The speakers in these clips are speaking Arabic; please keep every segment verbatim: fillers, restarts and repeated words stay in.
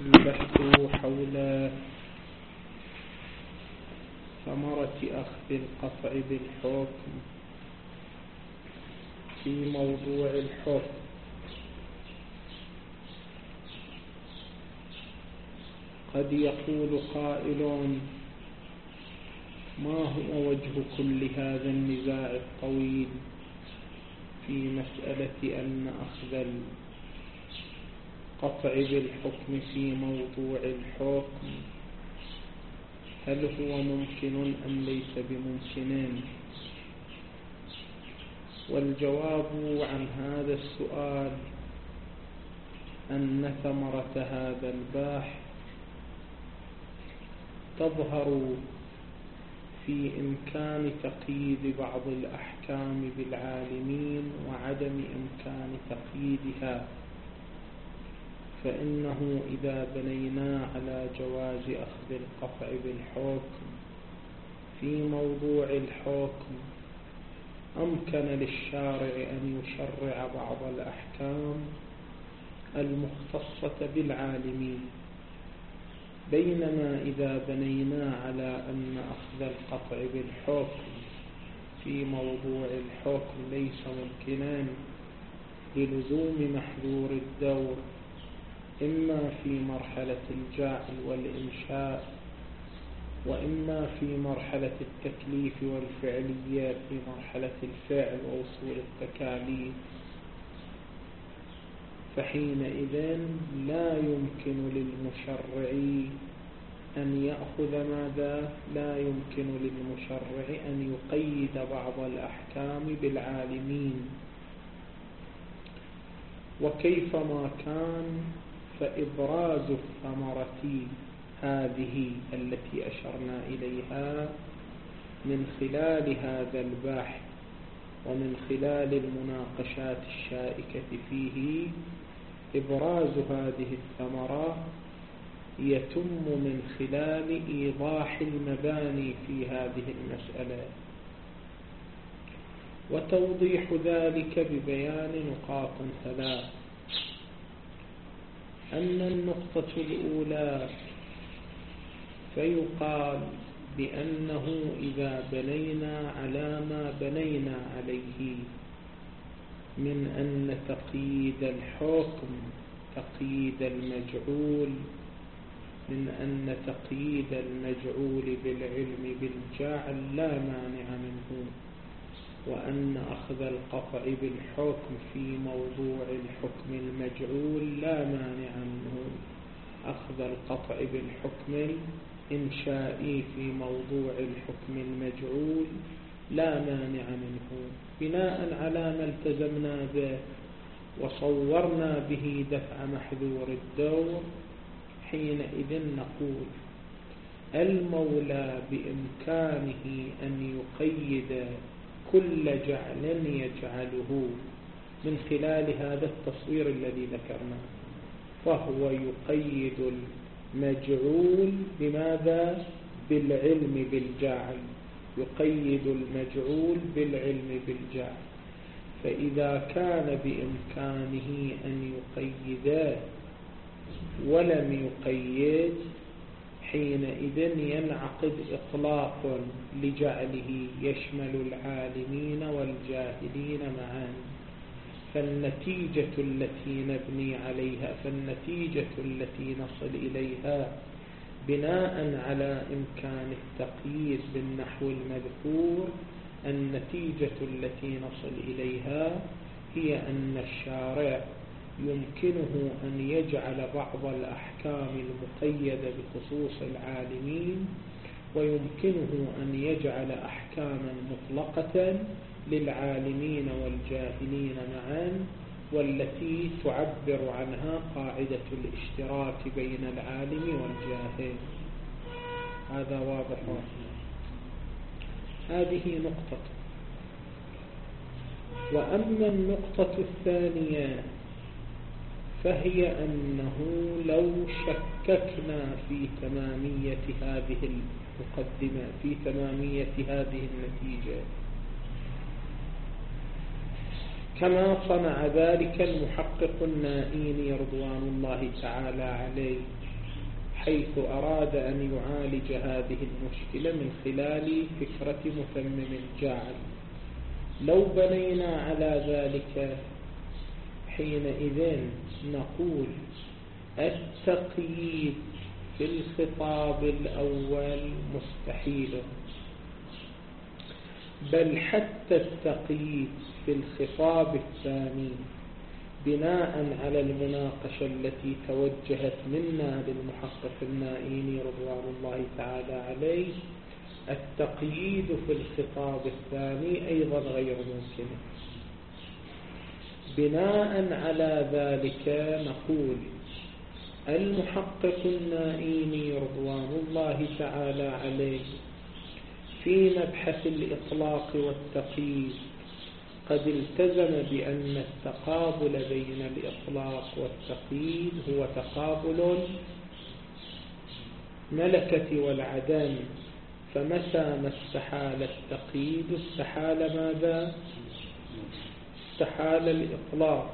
البحث حول ثمرة أخذ القطع بالحكم في موضوع الحكم. قد يقول قائل: ما هو وجه كل هذا النزاع الطويل في مسألة أن أخذ القطع بالحكم في موضوع الحكم هل هو ممكن أم ليس بممكن؟ والجواب عن هذا السؤال أن ثمرة هذا الباحث تظهر في إمكان تقييد بعض الأحكام بالعالمين وعدم إمكان تقييدها. فإنه إذا بنينا على جواز أخذ القطع بالحكم في موضوع الحكم أمكن للشارع أن يشرع بعض الأحكام المختصة بالعالمين، بينما إذا بنينا على أن أخذ القطع بالحكم في موضوع الحكم ليس ممكنا للزوم محذور الدور إما في مرحلة الجعل والإنشاء وإما في مرحلة التكليف والفعلية في مرحلة الفعل ووصول التكاليف، فحينئذ لا يمكن للمشرع أن يأخذ ماذا؟ لا يمكن للمشرع أن يقيد بعض الأحكام بالعالمين. وكيفما كان فإبراز الثمرة هذه التي أشرنا إليها من خلال هذا البحث ومن خلال المناقشات الشائكة فيه، إبراز هذه الثمرة يتم من خلال إيضاح المباني في هذه المسألة وتوضيح ذلك ببيان نقاط ثلاث. أن النقطة الأولى فيقال بأنه إذا بنينا على ما بنينا عليه من أن تقييد الحكم تقييد المجعول من أن تقييد المجعول بالعلم بالجعل لا مانع منه، وأن أخذ القطع بالحكم في موضوع الحكم المجعول لا مانع منه، أخذ القطع بالحكم الإنشائي في موضوع الحكم المجعول لا مانع منه، بناء على ما التزمنا به وصورنا به دفع محذور الدور. حينئذ نقول المولى بإمكانه أن يقيد كل جعل يجعله من خلال هذا التصوير الذي ذكرناه، فهو يقيد المجعول بماذا؟ بالعلم بالجعل، يقيد المجعول بالعلم بالجعل. فإذا كان بإمكانه أن يقيده ولم يقيد حينئذ ينعقد إطلاق لجعله يشمل العالمين والجاهلين معا. فالنتيجة التي نبني عليها فالنتيجة التي نصل إليها بناء على إمكان التقييد بالنحو المذكور، النتيجة التي نصل إليها هي أن الشارع يمكنه أن يجعل بعض الأحكام المقيدة بخصوص العالمين ويمكنه أن يجعل أحكاما مطلقة للعالمين والجاهلين معا، والتي تعبر عنها قاعدة الاشتراك بين العالم والجاهل. هذا واضح. هذه نقطة. وأما النقطة الثانية فهي أنه لو شككنا في تمامية هذه المقدمة في تمامية هذه النتيجة كما صنع ذلك المحقق النائيني رضوان الله تعالى عليه حيث أراد أن يعالج هذه المشكلة من خلال فكرة مثمم جاعل. لو بنينا على ذلك حينئذ نقول التقييد في الخطاب الأول مستحيل، بل حتى التقييد في الخطاب الثاني بناء على المناقشة التي توجهت منا للمحقق النائيني رضوان الله تعالى عليه، التقييد في الخطاب الثاني أيضا غير ممكن. بناء على ذلك نقول المحقق النائيني رضوان الله تعالى عليه في مبحث الإطلاق والتقييد قد التزم بأن التقابل بين الإطلاق والتقييد هو تقابل ملكة والعدم، فمتى ما استحال التقييد استحال ماذا؟ استحال الإطلاق.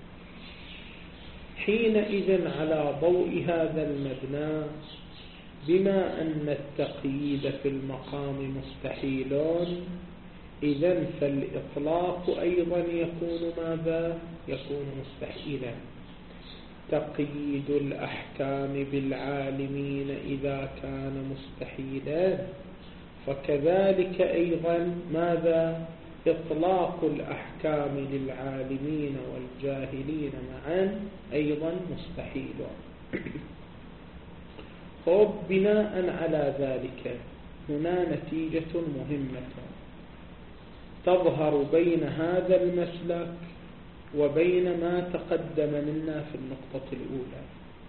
حينئذ على ضوء هذا المبنى، بما أن التقييد في المقام مستحيل، إذن فالإطلاق أيضا يكون ماذا؟ يكون مستحيلا. تقييد الأحكام بالعالمين إذا كان مستحيلا، فكذلك أيضا ماذا؟ إطلاق الأحكام للعالمين والجاهلين معا أيضا مستحيل. خب بناء على ذلك هنا نتيجة مهمة تظهر بين هذا المسلك وبين ما تقدم منا في النقطة الأولى.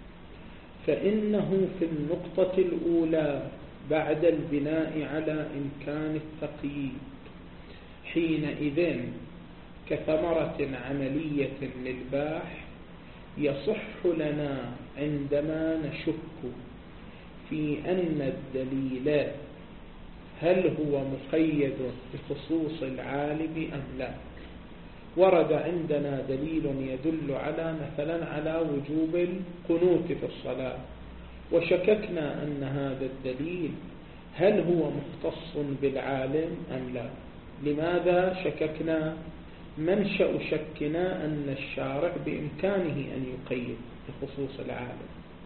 فإنه في النقطة الأولى بعد البناء على إمكان التقييد حينئذ كثمرة عملية للباحث يصح لنا عندما نشك في أن الدليل هل هو مقيد بخصوص العالم أم لا. ورد عندنا دليل يدل على مثلا على وجوب القنوت في الصلاة، وشككنا أن هذا الدليل هل هو مختص بالعالم أم لا. لماذا شككنا؟ منشأ شكنا أن الشارع بإمكانه أن يقيد بخصوص العالم،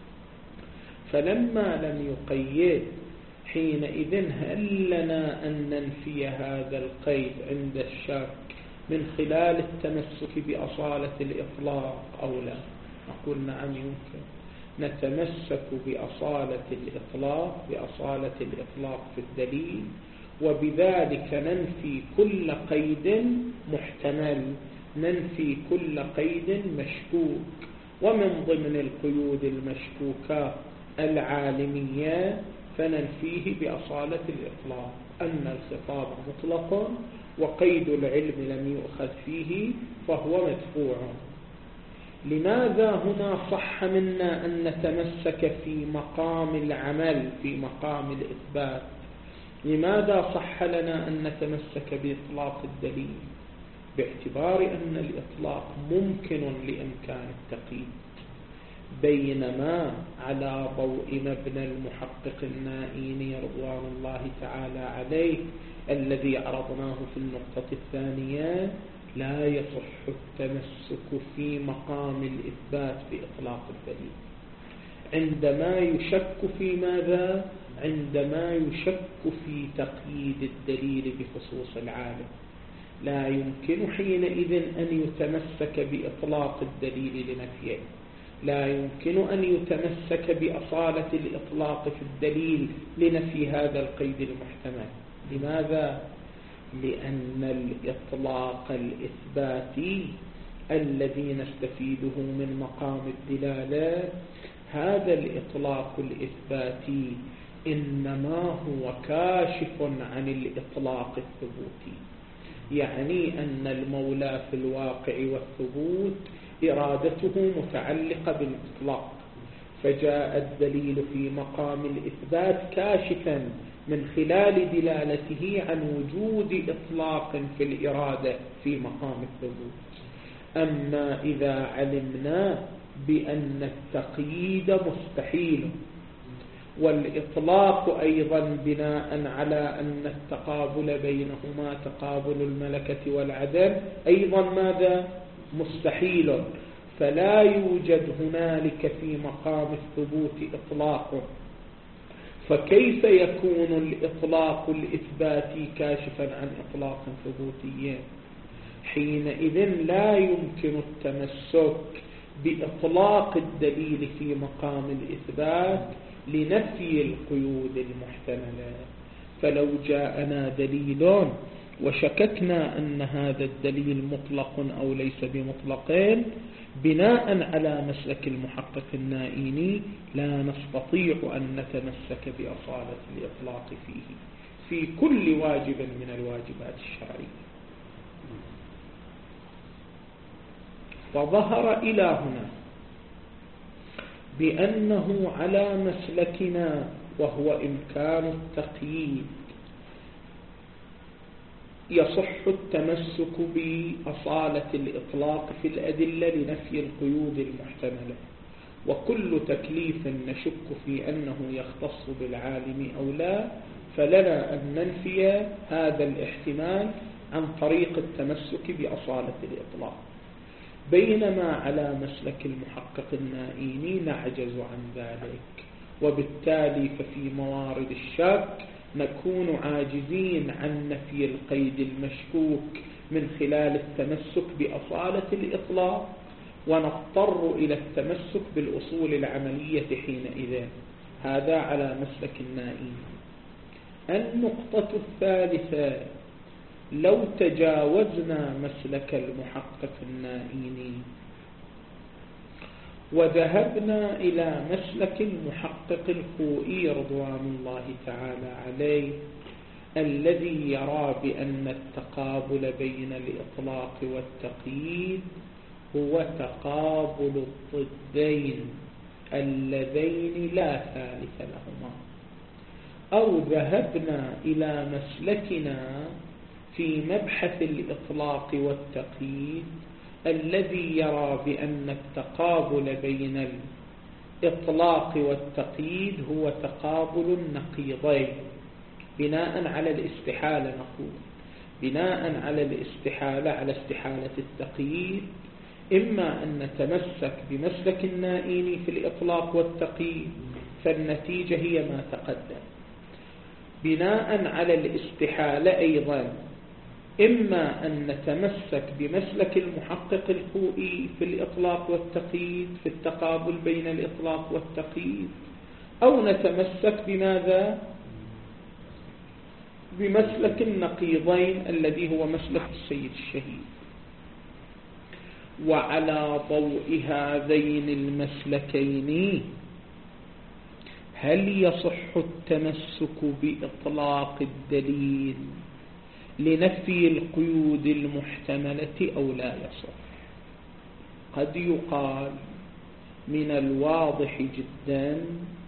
فلما لم يقيد حينئذ هل لنا أن ننفي هذا القيد عند الشك من خلال التمسك بأصالة الإطلاق أو لا؟ نقول نعم يمكن. نتمسك بأصالة الإطلاق بأصالة الإطلاق في الدليل، وبذلك ننفي كل قيد محتمل، ننفي كل قيد مشكوك. ومن ضمن القيود المشكوكة العالمية فننفيه بأصالة الإطلاق، أن الخطاب مطلق وقيد العلم لم يؤخذ فيه فهو مدفوع. لماذا هنا صح منا أن نتمسك في مقام العمل في مقام الإثبات؟ لماذا صح لنا أن نتمسك بإطلاق الدليل؟ باعتبار أن الإطلاق ممكن لإمكان التقييد، بينما على ضوء مبنى المحقق النائيني رضوان الله تعالى عليه الذي عرضناه في النقطة الثانية لا يصح التمسك في مقام الإثبات بإطلاق الدليل عندما يشك في ماذا؟ عندما يشك في تقييد الدليل بخصوص العالم. لا يمكن حينئذ أن يتمسك بإطلاق الدليل لنفيه، لا يمكن أن يتمسك بأصالة الإطلاق في الدليل لنفي هذا القيد المحتمل. لماذا؟ لأن الإطلاق الإثباتي الذي نستفيده من مقام الدلالة، هذا الإطلاق الإثباتي إنما هو كاشف عن الإطلاق الثبوتي، يعني أن المولى في الواقع والثبوت إرادته متعلقة بالإطلاق، فجاء الدليل في مقام الإثبات كاشفا من خلال دلالته عن وجود إطلاق في الإرادة في مقام الثبوت. أما إذا علمنا بأن التقييد مستحيل والإطلاق أيضا بناء على أن التقابل بينهما تقابل الملكة والعدم أيضا ماذا؟ مستحيل. فلا يوجد هنالك في مقام الثبوت إطلاق، فكيف يكون الإطلاق الإثباتي كاشفا عن إطلاق ثبوتي؟ حينئذ لا يمكن التمسك بإطلاق الدليل في مقام الإثبات لنفي القيود المحتملة. فلو جاءنا دليل وشككنا أن هذا الدليل مطلق أو ليس بمطلقين بناء على مسلك المحقق النائيني لا نستطيع أن نتمسك بأصالة الإطلاق فيه في كل واجب من الواجبات الشرعية. فظهر إلى هنا بأنه على مسلكنا وهو إمكان التقييد يصح التمسك بأصالة الإطلاق في الأدلة لنفي القيود المحتملة، وكل تكليف نشك في أنه يختص بالعالم أو لا فلنا أن ننفي هذا الاحتمال عن طريق التمسك بأصالة الإطلاق، بينما على مسلك المحقق النائيني نعجز عن ذلك، وبالتالي ففي موارد الشك نكون عاجزين عن نفي القيد المشكوك من خلال التمسك بأصالة الإطلاق، ونضطر إلى التمسك بالأصول العملية حينئذ. هذا على مسلك النائيني. النقطة الثالثة: لو تجاوزنا مسلك المحقق النائيني وذهبنا إلى مسلك المحقق الخوئي رضوان الله تعالى عليه الذي يرى بأن التقابل بين الإطلاق والتقييد هو تقابل الضدين اللذين لا ثالث لهما، أو ذهبنا إلى مسلكنا في مبحث الإطلاق والتقييد الذي يرى بأن التقابل بين الإطلاق والتقييد هو تقابل النقيضين بناء على الاستحالة. نقول بناء على الاستحالة على استحالة التقييد إما أن نتمسك بمسلك النائيني في الإطلاق والتقييد فالنتيجة هي ما تقدم. بناء على الاستحالة أيضا إما أن نتمسك بمسلك المحقق الخوئي في الإطلاق والتقييد في التقابل بين الإطلاق والتقييد، أو نتمسك بماذا؟ بمسلك النقيضين الذي هو مسلك السيد الشهيد. وعلى ضوء هذين المسلكين هل يصح التمسك بإطلاق الدليل لنفي القيود المحتملة أو لا يصح؟ قد يقال من الواضح جدا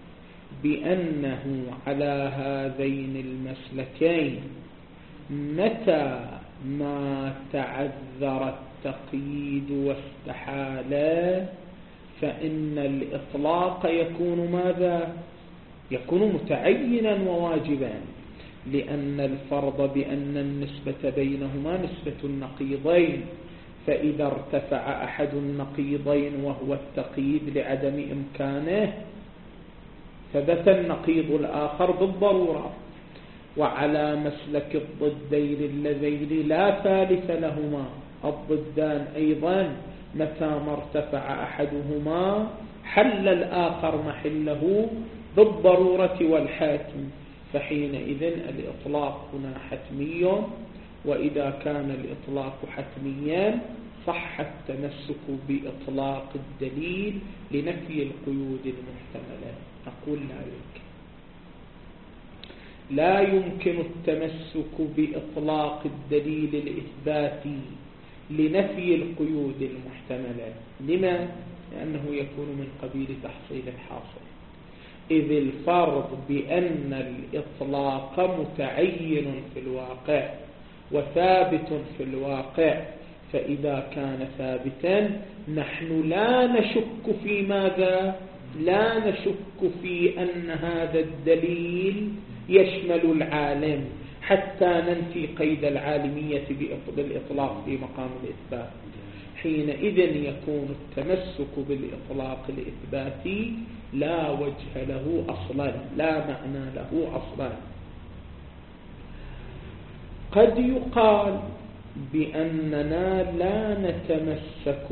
بأنه على هذين المسلكين متى ما تعذر التقييد واستحال فإن الإطلاق يكون ماذا؟ يكون متعينا وواجبا، لأن الفرض بأن النسبة بينهما نسبة النقيضين، فإذا ارتفع أحد النقيضين وهو التقييد لعدم إمكانه ثبت النقيض الآخر بالضرورة. وعلى مسلك الضدين اللذين لا ثالث لهما الضدان أيضا متى ما ارتفع أحدهما حل الآخر محله بالضرورة والحتم، فحينئذ الإطلاق هنا حتمي، وإذا كان الإطلاق حتميا صح التمسك بإطلاق الدليل لنفي القيود المحتملة. نقول لا يمكن لا يمكن التمسك بإطلاق الدليل الإثباتي لنفي القيود المحتملة. لما؟ لأنه يكون من قبيل تحصيل الحاصل، إذ الفرض بأن الإطلاق متعين في الواقع وثابت في الواقع، فإذا كان ثابتا نحن لا نشك في ماذا؟ لا نشك في أن هذا الدليل يشمل العالم حتى ننفي قيد العالمية بالإطلاق في مقام الإثبات. حينئذ يكون التمسك بالإطلاق الإثباتي لا وجه له أصلا، لا معنى له أصلا. قد يقال بأننا لا نتمسك،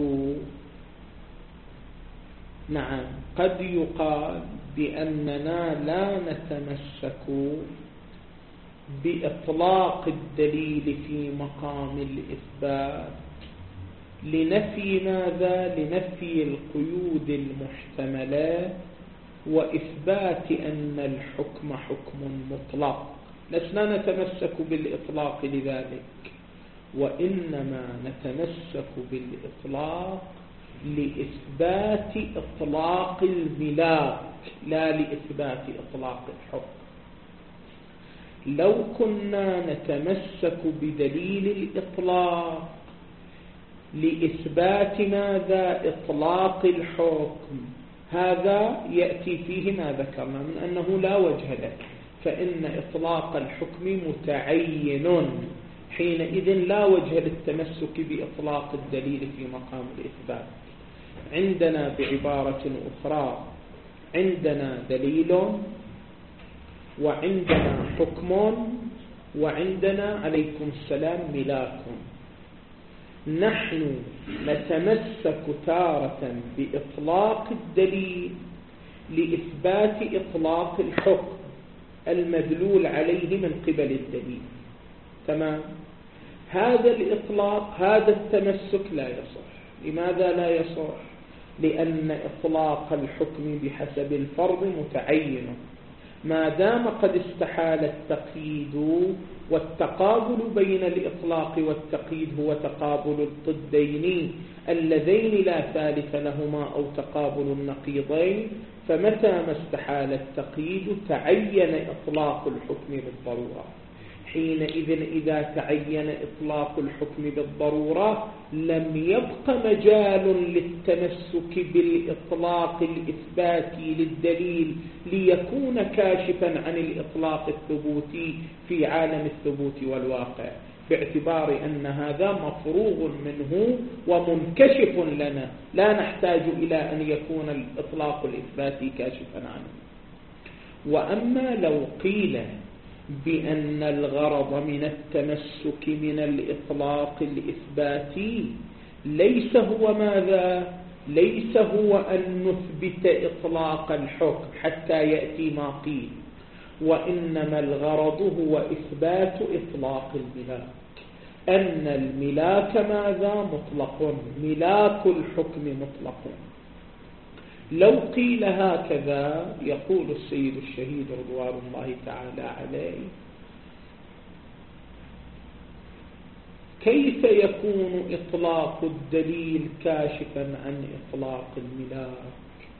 نعم قد يقال بأننا لا نتمسك بإطلاق الدليل في مقام الإثبات لنفي ماذا؟ لنفي القيود المحتملة وإثبات أن الحكم حكم مطلق. لسنا نتمسك بالإطلاق لذلك، وإنما نتمسك بالإطلاق لإثبات إطلاق الملاك لا لإثبات إطلاق الحكم. لو كنا نتمسك بدليل الإطلاق لإثبات ماذا؟ إطلاق الحكم، هذا يأتي فيه ما ذكرنا من أنه لا وجه له، فإن إطلاق الحكم متعين، حينئذ لا وجه للتمسك بإطلاق الدليل في مقام الإثبات. عندنا بعبارة أخرى عندنا دليل وعندنا حكم وعندنا عليكم السلام ملاك. نحن نتمسك تارة بإطلاق الدليل لإثبات إطلاق الحكم المدلول عليه من قبل الدليل. تمام؟ هذا الإطلاق هذا التمسك لا يصح. لماذا لا يصح؟ لأن إطلاق الحكم بحسب الفرض متعين، ما دام قد استحال التقييد، والتقابل بين الإطلاق والتقييد هو تقابل الضدين اللذين لا ثالث لهما أو تقابل النقيضين، فمتى ما استحال التقييد تعين إطلاق الحكم بالضرورة. حينئذ إذا تعين إطلاق الحكم بالضرورة لم يبق مجال للتمسك بالإطلاق الإثباتي للدليل ليكون كاشفا عن الإطلاق الثبوتي في عالم الثبوت والواقع، باعتبار أن هذا مفروغ منه ومنكشف لنا، لا نحتاج إلى أن يكون الإطلاق الإثباتي كاشفا عنه. وأما لو قيل بأن الغرض من التمسك من الإطلاق الإثباتي ليس هو ماذا؟ ليس هو أن نثبت إطلاق الحكم حتى يأتي ما قيل، وإنما الغرض هو إثبات إطلاق الملاك، أن الملاك ماذا؟ مطلق، ملاك الحكم مطلق. لو قيل هكذا يقول السيد الشهيد رضوان الله تعالى عليه: كيف يكون إطلاق الدليل كاشفا عن إطلاق الملاك؟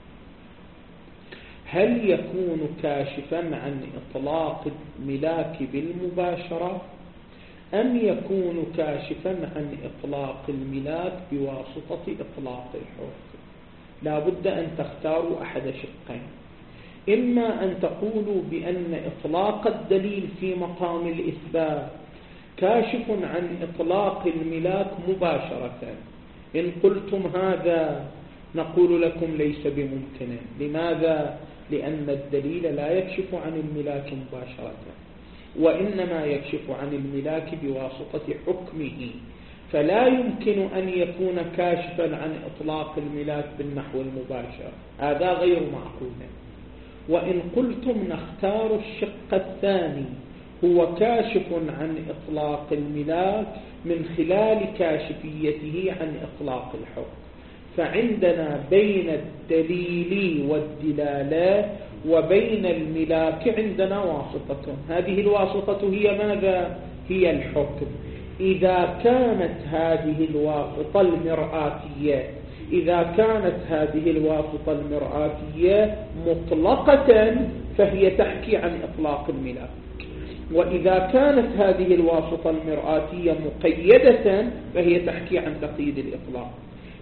هل يكون كاشفا عن إطلاق الملاك بالمباشرة، أم يكون كاشفا عن إطلاق الملاك بواسطة إطلاق الحكم؟ لا بد أن تختاروا أحد شقين: إما أن تقولوا بأن إطلاق الدليل في مقام الإثبات كاشف عن إطلاق الملاك مباشرة. إن قلتم هذا نقول لكم ليس بممكن. لماذا؟ لأن الدليل لا يكشف عن الملاك مباشرة، وإنما يكشف عن الملاك بواسطة حكمه، فلا يمكن أن يكون كاشفا عن إطلاق الملاك بالنحو المباشر، هذا غير معقول. وإن قلتم نختار الشق الثاني، هو كاشف عن إطلاق الملاك من خلال كاشفيته عن إطلاق الحكم، فعندنا بين الدليل والدلالة وبين الملاك عندنا واسطة، هذه الواسطة هي ماذا؟ هي الحكم. إذا كانت هذه الواسطة المرآتية إذا كانت هذه الواسطة المرآتية مطلقة فهي تحكي عن إطلاق الملاك، وإذا كانت هذه الواسطة المرآتية مقيدة فهي تحكي عن تقييد الإطلاق.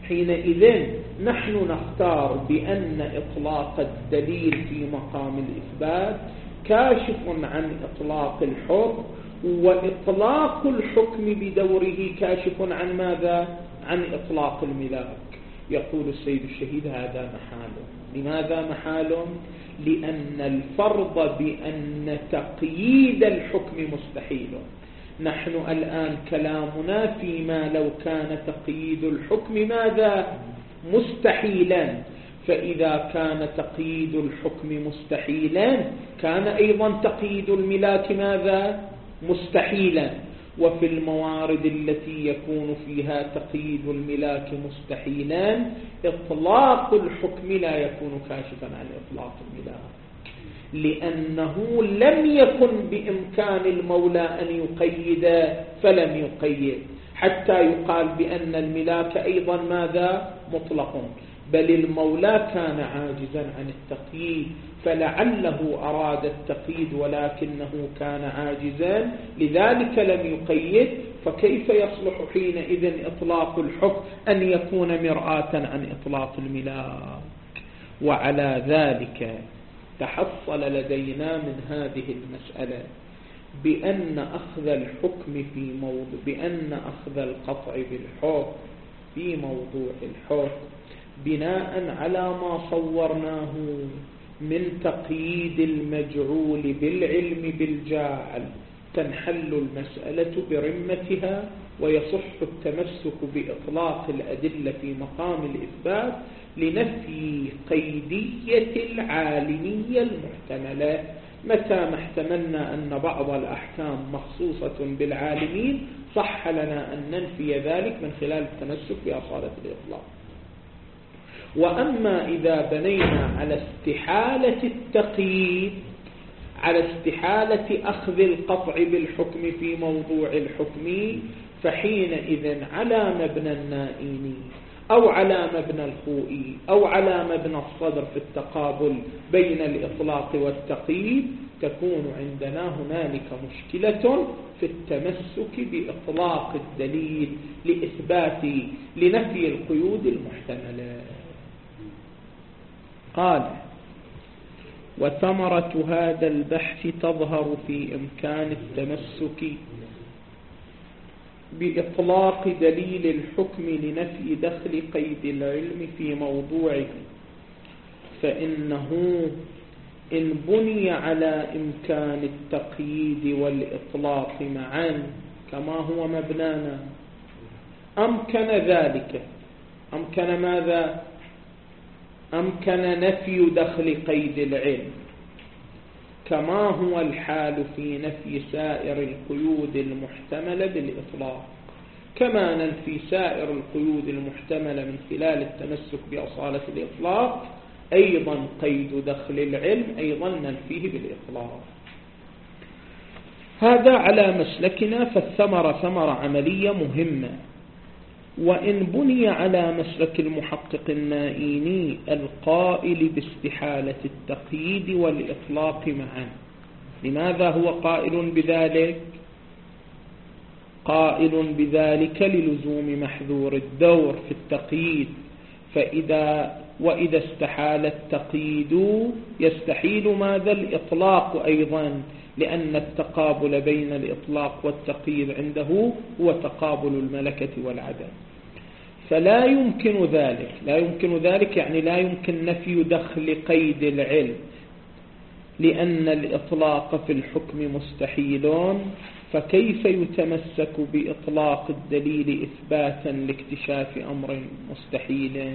حينئذ نحن نختار بأن إطلاق الدليل في مقام الإثبات كاشف عن إطلاق الحكم، وإطلاق الحكم بدوره كاشف عن ماذا؟ عن إطلاق الملاك. يقول السيد الشهيد هذا محال. لماذا محال؟ لأن الفرض بأن تقييد الحكم مستحيل. نحن الآن كلامنا فيما لو كان تقييد الحكم ماذا؟ مستحيلا. فإذا كان تقييد الحكم مستحيلا كان أيضا تقييد الملاك ماذا؟ مستحيلا. وفي الموارد التي يكون فيها تقييد الملاك مستحيلا إطلاق الحكم لا يكون كاشفا عن إطلاق الملاك، لأنه لم يكن بإمكان المولى أن يقيد فلم يقيد، حتى يقال بأن الملاك أيضا ماذا؟ مطلق. بل المولى كان عاجزا عن التقييد، فلعله أراد التقييد ولكنه كان عاجزا لذلك لم يقيد. فكيف يصلح حينئذ إطلاق الحكم أن يكون مرآة عن إطلاق الملاك؟ وعلى ذلك تحصل لدينا من هذه المسألة بأن أخذ الحكم في موضوع بأن أخذ القطع بالحكم في موضوع الحكم بناء على ما صورناه من تقييد المجعول بالعلم بالجاعل تنحل المسألة برمتها، ويصح التمسك بإطلاق الأدلة في مقام الإثبات لنفي قيدية العالمية المحتملة. متى ما احتملنا أن بعض الأحكام مخصوصة بالعالمين صح لنا أن ننفي ذلك من خلال التمسك بأصالة الإطلاق. وأما إذا بنينا على استحالة التقييد، على استحالة أخذ القطع بالحكم في موضوع الحكم، فحينئذ على مبنى النائيني أو على مبنى الخوئي أو على مبنى الصدر في التقابل بين الإطلاق والتقييد تكون عندنا هنالك مشكلة في التمسك بإطلاق الدليل لإثبات لنفي القيود المحتملة. قال: وثمرة هذا البحث تظهر في إمكان التمسك بإطلاق دليل الحكم لنفي دخل قيد العلم في موضوعه، فإنه إن بني على إمكان التقييد والإطلاق معا كما هو مبنانا أمكن ذلك. أمكن ماذا؟ أمكن نفي دخل قيد العلم كما هو الحال في نفي سائر القيود المحتملة بالإطلاق، كما ننفي سائر القيود المحتملة من خلال التمسك بأصالة الإطلاق أيضا قيد دخل العلم أيضا ننفيه بالإطلاق. هذا على مسلكنا، فالثمرة ثمرة عملية مهمة. وإن بني على مسلك المحقق النائيني القائل باستحالة التقييد والإطلاق معا، لماذا هو قائل بذلك؟ قائل بذلك للزوم محذور الدور في التقييد، فإذا وإذا استحال التقييد يستحيل ماذا؟ الإطلاق أيضا، لأن التقابل بين الإطلاق والتقييد عنده هو تقابل الملكة والعدم، فلا يمكن ذلك. لا يمكن ذلك يعني لا يمكن نفي دخل قيد العلم، لأن الإطلاق في الحكم مستحيل، فكيف يتمسك بإطلاق الدليل إثباتا لاكتشاف أمر مستحيل؟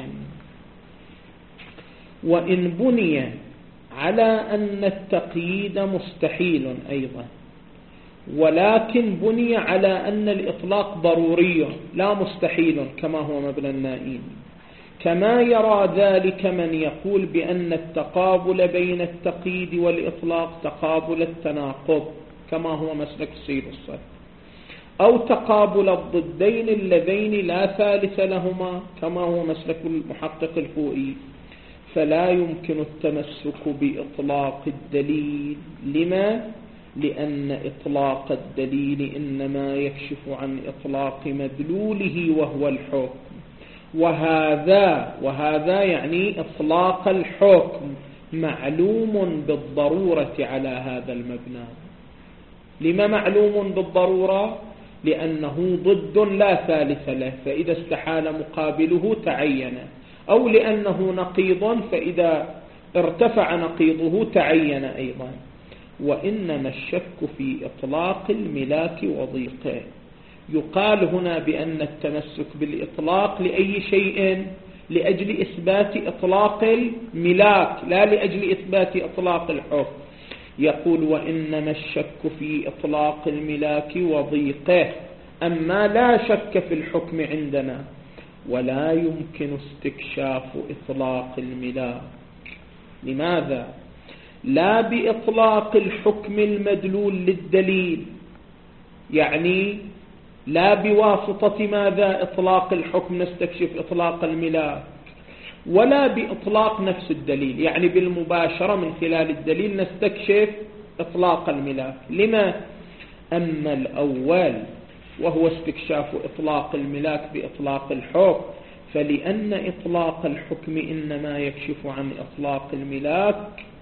وإن بني على أن التقييد مستحيل أيضا، ولكن بني على أن الإطلاق ضروري لا مستحيل كما هو مبنى النائين، كما يرى ذلك من يقول بأن التقابل بين التقييد والإطلاق تقابل التناقض كما هو مسلك السيد الصدر، أو تقابل الضدين اللذين لا ثالث لهما كما هو مسلك المحقق الخوئي، فلا يمكن التمسك بإطلاق الدليل. لما؟ لأن إطلاق الدليل إنما يكشف عن إطلاق مدلوله وهو الحكم، وهذا وهذا يعني إطلاق الحكم معلوم بالضرورة على هذا المبنى. لما معلوم بالضرورة؟ لأنه ضد لا ثالث له، فإذا استحال مقابله تعين، أو لأنه نقيض فإذا ارتفع نقيضه تعين أيضا. وإنما الشك في إطلاق الملاك وضيقه. يقال هنا بأن التمسك بالإطلاق لأي شيء؟ لأجل إثبات إطلاق الملاك، لا لأجل إثبات إطلاق الحكم. يقول وإنما الشك في إطلاق الملاك وضيقه، أما لا شك في الحكم عندنا، ولا يمكن استكشاف إطلاق الملاك. لماذا؟ لا بإطلاق الحكم المدلول للدليل، يعني لا بواسطة ماذا؟ إطلاق الحكم نستكشف إطلاق الملاك، ولا بإطلاق نفس الدليل، يعني بالمباشرة من خلال الدليل نستكشف إطلاق الملاك. لما؟ أما الأول وهو استكشاف إطلاق الملاك بإطلاق الحكم، فلأن إطلاق الحكم إنما يكشف عن إطلاق الملاك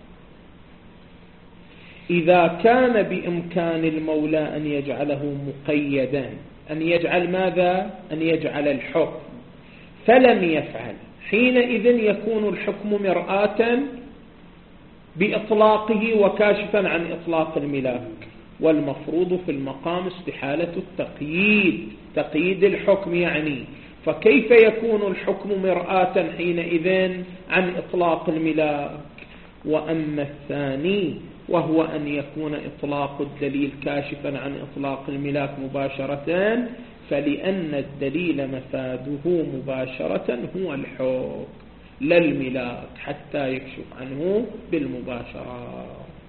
إذا كان بإمكان المولى أن يجعله مقيدا، أن يجعل ماذا؟ أن يجعل الحكم، فلم يفعل، حينئذ يكون الحكم مرآة بإطلاقه وكاشفا عن إطلاق الملاك. والمفروض في المقام استحالة التقييد، تقييد الحكم يعني، فكيف يكون الحكم مرآة حينئذ عن إطلاق الملاك؟ وأما الثاني وهو أن يكون إطلاق الدليل كاشفا عن إطلاق الملاك مباشرة، فلأن الدليل مفاده مباشرة هو الحكم لا الملاك، حتى يكشف عنه بالمباشرة.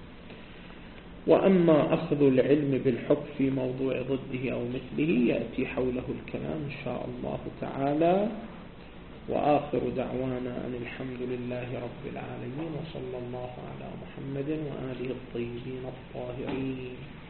وأما أخذ العلم بالحكم في موضوع ضده أو مثله يأتي حوله الكلام إن شاء الله تعالى. وآخر دعوانا أن الحمد لله رب العالمين، وصلى الله على محمد وآله الطيبين الطاهرين.